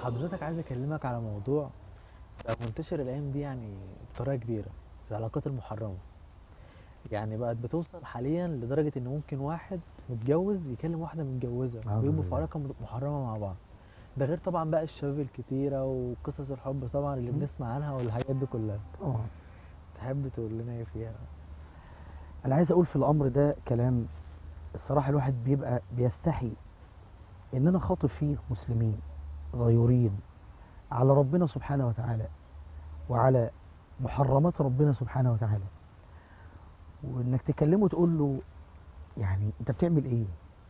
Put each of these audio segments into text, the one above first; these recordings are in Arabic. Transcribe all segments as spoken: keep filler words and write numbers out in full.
حضرتك عايز اكلمك على موضوع بقى منتشر الايام دي يعني بطريقه كبيره. العلاقات المحرمه يعني بقت بتوصل حاليا لدرجه ان ممكن واحد متجوز يكلم واحده متجوزه أعوذ ويبقوا في بالله. علاقه محرمه مع بعض. ده غير طبعا بقى الشباب الكتيره وقصص الحب طبعا اللي مم. بنسمع عنها والحاجات دي كلها. طبعا. تحب تقول لنا ايه فيها؟ أنا عايز أقول في الأمر ده كلام. الصراحة الواحد بيبقى بيستحي إن أنا خاطب فيه مسلمين غيورين على ربنا سبحانه وتعالى وعلى محرمات ربنا سبحانه وتعالى، وإنك تكلمه تقول له يعني أنت بتعمل إيه؟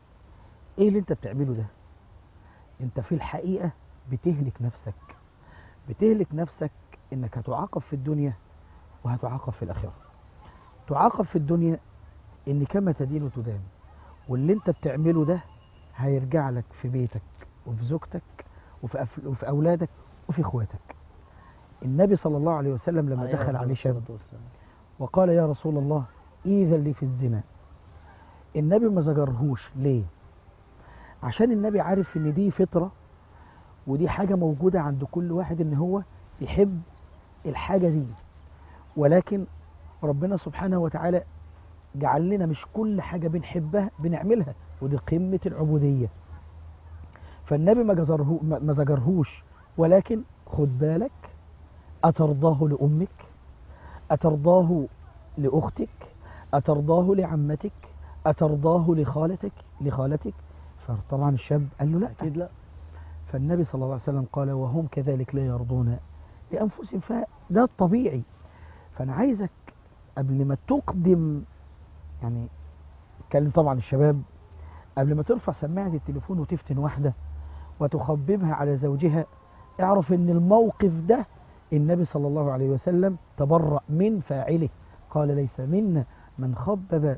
إيه اللي أنت بتعمله ده؟ أنت في الحقيقة بتهلك نفسك، بتهلك نفسك. إنك هتعاقب في الدنيا وهتعاقب في الآخرة. تعاقب في الدنيا إن كما تدين تدان، واللي انت بتعمله ده هيرجع لك في بيتك وفي زوجتك وفي, أف... وفي أولادك وفي إخواتك. النبي صلى الله عليه وسلم لما عليه دخل افضل عليه شاب الصلاه والسلام. وقال يا رسول الله إذا لي في الزنا، النبي ما زجرهوش ليه؟ عشان النبي عارف ان دي فطرة، ودي حاجة موجودة عند كل واحد ان هو يحب الحاجة دي. ولكن ربنا سبحانه وتعالى جعل لنا مش كل حاجة بنحبها بنعملها، ودي قمة العبودية. فالنبي ما جزره ما ما زجرهوش، ولكن خد بالك، أترضاه لأمك؟ أترضاه لأختك؟ أترضاه لعمتك؟ أترضاه لخالتك لخالتك؟ فطبعا الشاب قال له لا. اكيد لا. فالنبي صلى الله عليه وسلم قال وهم كذلك لا يرضون لأنفسهم، فده الطبيعي. فأنا عايزك قبل ما تقدم، يعني اتكلم طبعا الشباب، قبل ما ترفع سماعة التليفون وتفتن واحدة وتخببها على زوجها، اعرف ان الموقف ده النبي صلى الله عليه وسلم تبرأ من فاعله. قال ليس منا من خبب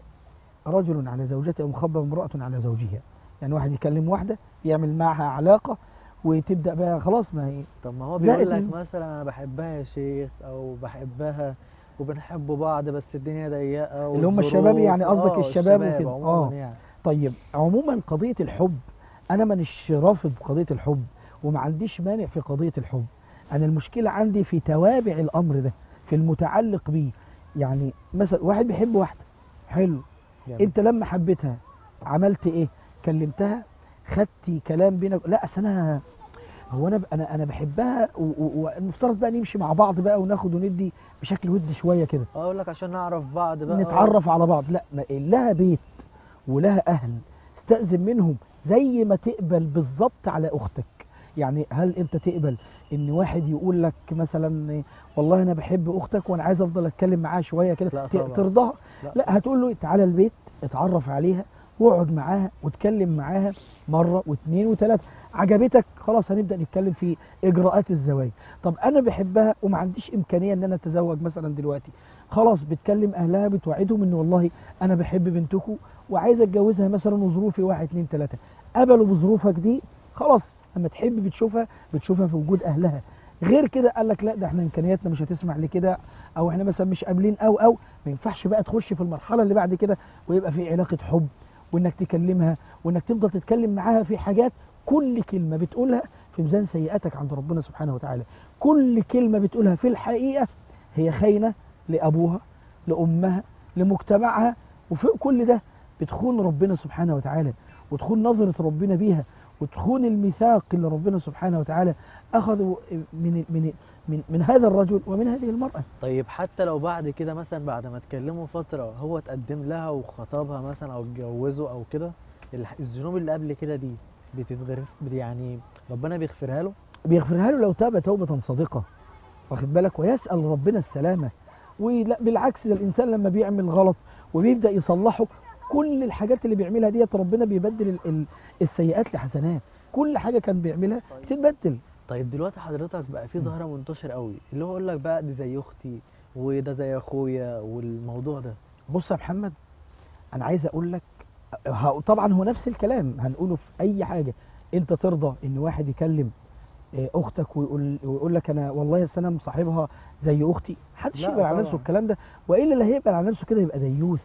رجل على زوجته او مخبب امرأة على زوجها. يعني واحد يكلم واحدة يعمل معها علاقة وتبدأ بقى خلاص، ما هي طب ما هو زائد بيقول لك ال- مثلا انا بحبها يا شيخ او بحبها وبنحب بعض بس الدنيا ضيقه اللي هم الشباب، يعني والظروف، قصدك اه الشباب الشباب وكده. عموما اه يعني. طيب عموما قضية الحب، انا مانيش رافض قضية الحب وما عنديش مانع في قضية الحب. انا المشكلة عندي في توابع الامر ده، في المتعلق بيه. يعني مثلا واحد بيحب واحدة، حلو، جميل. انت لما حبيتها عملت ايه؟ كلمتها؟ خدتي كلام بينك؟ لا اصل انا، هو انا انا انا بحبها و- و- والمفترض بقى نمشي مع بعض بقى وناخد وندي بشكل ودي شوية كده، اه اقول لك عشان نعرف بعض بقى و... نتعرف على بعض. لا، ما لها بيت ولها اهل، استأذن منهم زي ما تقبل بالظبط على اختك. يعني هل انت تقبل ان واحد يقول لك مثلا والله انا بحب اختك وانا عايز افضل اتكلم معاها شويه كده، لا ت- طبعا. ترضاها؟ لا لا، طبعا. هتقول له تعالى البيت، اتعرف عليها واقعد معاها واتكلم معاها مره واثنين وثلاثه، عجبتك خلاص هنبدا نتكلم في اجراءات الزواج. طب انا بحبها وما عنديش امكانيه ان انا اتزوج مثلا دلوقتي، خلاص بتكلم اهلها بتوعدهم ان والله انا بحب بنتكم وعايز اتجوزها مثلا وظروفي واحد اتنين تلاته، قبلوا بظروفك دي خلاص. لما تحب بتشوفها بتشوفها في وجود اهلها. غير كده قال لك لا ده احنا امكانياتنا مش هتسمح لكده، او احنا مثلا مش قابلين او او ما ينفعش بقى تخش في المرحله اللي بعد كده ويبقى في علاقه حب، وانك تكلمها وانك تفضل تتكلم معاها في حاجات كل كلمه بتقولها في ميزان سيئاتك عند ربنا سبحانه وتعالى. كل كلمه بتقولها في الحقيقه هي خاينه لابوها، لامها، لمجتمعها، وفوق كل ده بتخون ربنا سبحانه وتعالى، وتخون نظرة ربنا بيها، وتخون الميثاق اللي ربنا سبحانه وتعالى أخذه من من من, من هذا الرجل ومن هذه المرأة. طيب حتى لو بعد كده مثلا بعد ما اتكلموا فترة هو اتقدم لها وخطبها مثلا او اتجوزوا او كده، الح- الذنوب اللي قبل كده دي بتتغرف بت- يعني ربنا بيغفرها له؟ بيغفرها له لو تاب توبة صادقة، واخد بالك، ويسأل ربنا السلامة. ولا بالعكس، ده الإنسان لما بيعمل غلط وبيبدأ يصلحه، كل الحاجات اللي بيعملها ديت ربنا بيبدل ال- ال- السيئات لحسنات. كل حاجة كان بيعملها طيب. بتتبدل. طيب دلوقتي حضرتك بقى في م. ظاهرة منتشر قوي اللي هو يقول لك بقى دي زي اختي وده زي اخويا والموضوع ده. بص يا محمد، أنا عايز أقول لك، ه- طبعا هو نفس الكلام هنقوله في اي حاجه. انت ترضى ان واحد يكلم آه، اختك ويقول ويقول لك انا والله أصل انا مصاحبها زي اختي؟ محدش لا يقبل على نفسه طبعا. الكلام ده، والا اللي هيقبل على نفسه كده يبقى ديوث.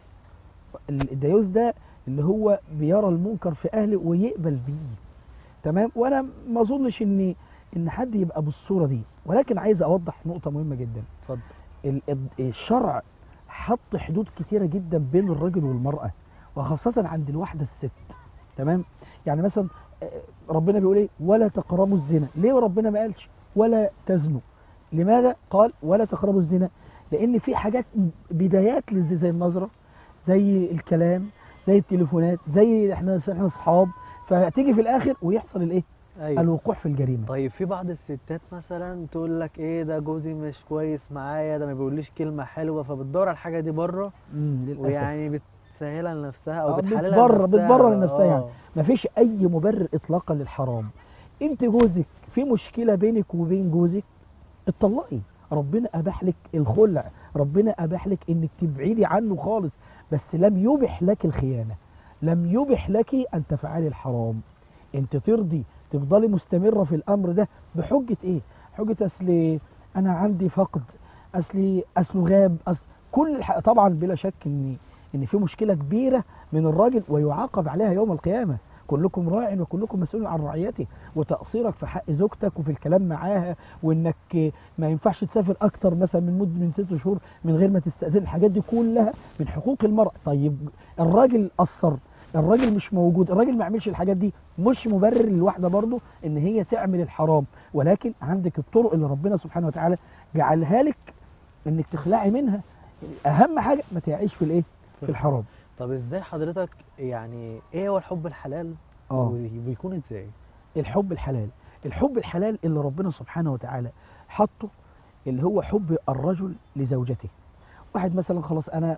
ال- الديوث ده اللي هو بيرى المنكر في اهله ويقبل بيه. تمام. وانا ما اظنش ان ان حد يبقى بالصوره دي. ولكن عايز اوضح نقطه مهمه جدا. اتفضل. ال- ال- الشرع حط حدود كتيره جدا بين الرجل والمراه، وخاصه عند الواحده الست. تمام؟ يعني مثلا آه، ربنا بيقول ايه؟ ولا تقربوا الزنا. ليه ربنا ما قالش ولا تزنوا؟ لماذا قال ولا تقربوا الزنا؟ لان في حاجات بدايات للزنا، زي النظره، زي الكلام، زي التليفونات، زي احنا احنا اصحاب، فتيجي في الاخر ويحصل الايه؟ ايوه. الوقوع في الجريمه. طيب في بعض الستات مثلا تقول لك ايه ده جوزي مش كويس معايا، ده ما بيقوليش كلمه حلوه، فبتدور على الحاجه دي بره، امم للاسف. ويعني بتسهلها لنفسها او اه بتحللها بتبرر لنفسها. بتبرر لنفسها يعني. اه. مفيش اي مبرر اطلاقا للحرام. انت جوزك في مشكله بينك وبين جوزك، اتطلقي. ربنا اباح لك الخلع، ربنا اباح لك انك تبعدي عنه خالص، بس لم يبح لك الخيانه، لم يبح لك ان تفعلي الحرام. انت ترضي تفضلي مستمره في الامر ده بحجه ايه؟ حجه اصل انا عندي فقد، اصلي اصله غاب، اصل كل الح... طبعا بلا شك ان ان في مشكله كبيره من الراجل ويعاقب عليها يوم القيامه. كلكم راع وكلكم مسؤول عن رعيته. وتقصيرك في حق زوجتك وفي الكلام معاها، وانك ما ينفعش تسافر اكتر مثلا من مده من ست شهور من غير ما تستأذن، الحاجات دي كلها من حقوق المرأة. طيب الراجل قصر، الراجل مش موجود، الراجل ما عملش الحاجات دي، مش مبرر للواحده برضه ان هي تعمل الحرام. ولكن عندك الطرق اللي ربنا سبحانه وتعالى جعلها لك انك تخلعي منها. اهم حاجه ما تعيش في الايه؟ في الحرام. طب ازاي حضرتك يعني ايه هو الحب الحلال؟ اه وبيكون ازاي؟ الحب الحلال، الحب الحلال اللي ربنا سبحانه وتعالى حطه، اللي هو حب الرجل لزوجته. واحد مثلا خلاص انا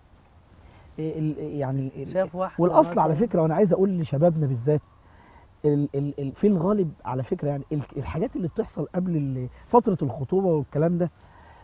ال- يعني ال- شاف واحده والاصل على مثلا. فكره، وانا عايز اقول لشبابنا بالذات، ال ال ال في الغالب على فكره يعني ال- الحاجات اللي بتحصل قبل ال- فتره الخطوبه والكلام ده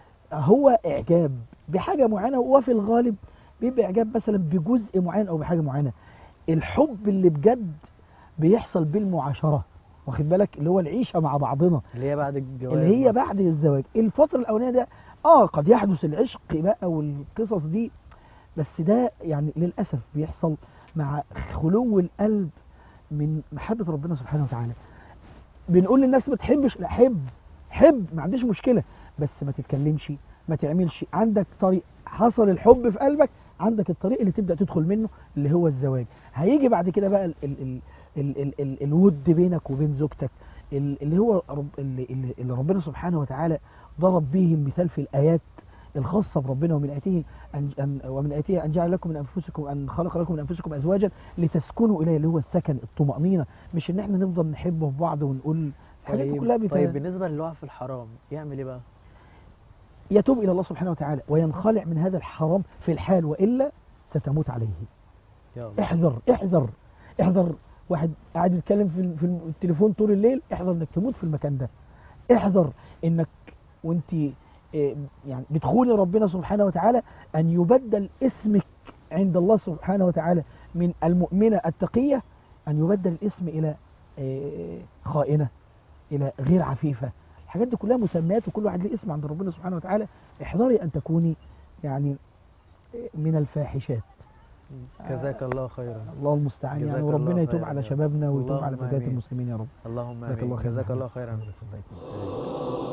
هو اعجاب بحاجه معينه، وفي الغالب بيبقى اعجاب مثلا بجزء معين او بحاجه معينه. الحب اللي بجد بيحصل بالمعاشره، واخد بالك، اللي هو العيشه مع بعضنا، اللي هي بعد الجواز اللي هي مثلا. بعد الزواج. الفتره الاولانيه ده اه قد يحدث العشق بقى والقصص دي، بس ده يعني للاسف بيحصل مع خلو القلب من محبه ربنا سبحانه وتعالى. بنقول للناس ما تحبش، لا حب، حب ما عنديش مشكله، بس ما تتكلمش، ما تعملش. عندك طريق، حصل الحب في قلبك، عندك الطريق اللي تبدا تدخل منه اللي هو الزواج. هيجي بعد كده بقى ال ال ال ال ال ال الود بينك وبين زوجتك، ال- اللي هو رب اللي, اللي اللي ربنا سبحانه وتعالى ضرب به المثال في الايات الخاصه بربنا. ومن اياته ان أن ومن اياته ان جعل لكم من انفسكم، ان خلق لكم من انفسكم ازواجا لتسكنوا اليه، اللي هو السكن، الطمانينه، مش ان احنا نفضل نحب في بعض ونقول الحاجات دي طيب كلها. بت... طيب بالنسبه للي وقع في الحرام يعمل ايه بقى؟ يتوب الى الله سبحانه وتعالى وينخلع من هذا الحرام في الحال، والا ستموت عليه. يا الله. احذر احذر احذر. واحد قاعد يتكلم في ال- في التليفون طول الليل، احذر انك تموت في المكان ده. احذر انك وانت إيه، يعني بتخوني ربنا سبحانه وتعالى، ان يبدل اسمك عند الله سبحانه وتعالى من المؤمنة التقية، ان يبدل الاسم الى إيه، خائنة، الى غير عفيفة. الحاجات دي كلها مسميات، وكل واحد ليه اسم عند ربنا سبحانه وتعالى. احذري ان تكوني يعني من الفاحشات. جزاك الله خيرا. الله المستعان يعني. جزاك وربنا الله يتوب خيرا على يا رب. شبابنا ويتوب على اللهم فتيات آمين. المسلمين يا رب. اللهم جزاك الله امين. خيرا. جزاك الله حبيبي. خيرا. الله يكرمك.